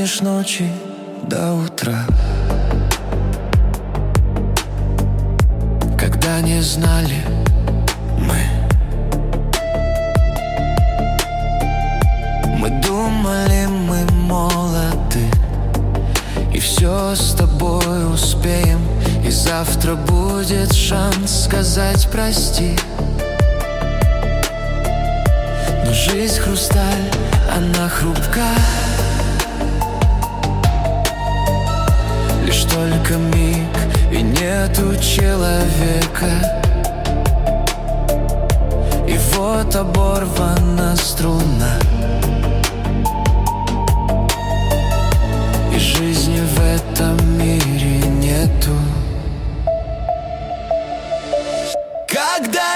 помнишь ночи до утра, когда не знали мы думали, мы молоды, и все с тобой успеем, и завтра будет шанс сказать прости. Но жизнь хрусталь, она хрупка, лишь только миг, и нету человека. И вот оборвана струна, и жизни в этом мире нету. Когда